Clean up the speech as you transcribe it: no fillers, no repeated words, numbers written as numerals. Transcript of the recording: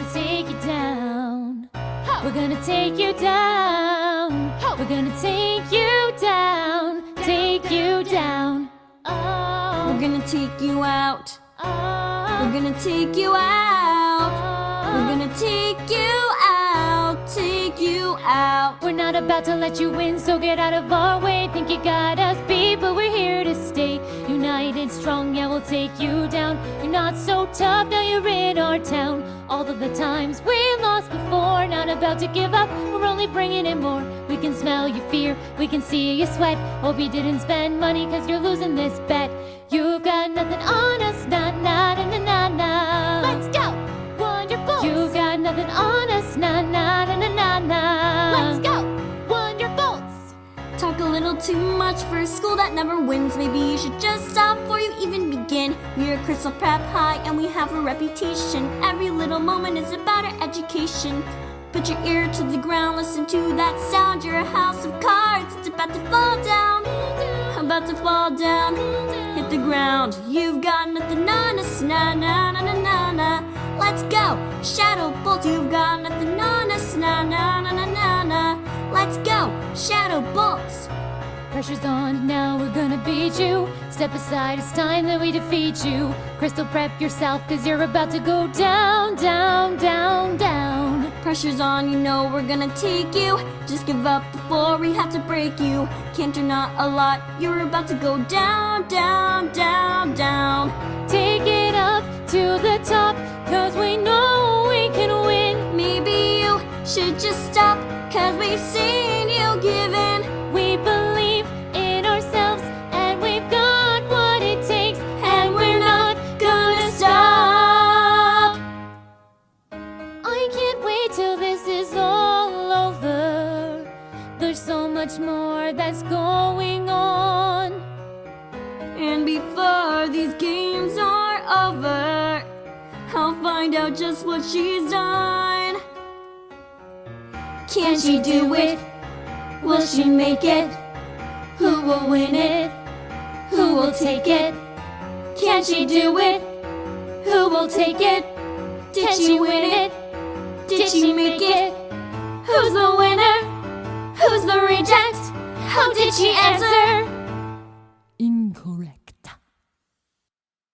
gonna take you down. We're gonna take you down. We're gonna take you down. Take you down. Oh. We're gonna take you out. Oh. We're gonna take you out. We're gonna take you out. Take you out. We're not about to let you win, so get out of our way. Think you got us beat, but we're here to stay. United, strong, yeah, we'll take you down. You're not so tough, now you're in our town. All of the times we lost before, not about to give up, we're only bringing in more. We can smell your fear, we can see you sweat. Hope you didn't spend money, cause you're losing this bet. You've got nothing on us, nah, nah, nah, nah, nah, nah. Let's go! Wonderful! You've got nothing on us, nah, nah, nah, nah, nah, nah. Let's go! Wonderfuls! Talk a little too much for a school that never wins. Maybe you should just stop before you even begin. We're Crystal Prep High and we have a reputation. Every little moment is about our education. Put your ear to the ground, listen to that sound. You're a house of cards, it's about to fall down. About to fall down, hit the ground. You've got nothing on us, nah, nah, nah, nah, nah, nah. Let's go, Shadow Bolt, you've got nothing on us, nah, nah, nah, nah, nah, nah. Let's go, Shadow Bolts. Pressure's on, now we're gonna beat you. Step aside, it's time that we defeat you. Crystal, prep yourself, cause you're about to go down, down, down, down. Pressure's on, you know we're gonna take you. Just give up before we have to break you. Can't do not a lot, you're about to go down, down, down, down. Take it up to the top, cause we know we can win. Maybe you should just stop, cause we've seen you give in. We believe in ourselves, and we've got what it takes, And we're not gonna stop. I can't wait till this is all over. There's so much more that's going on. And before these games are over, I'll find out just what she's done. Can she do it? Will she make it? Who will win it? Who will take it? Can she do it? Who will take it? Did she win it? Did she make it? Who's the winner? Who's the reject? How did she answer?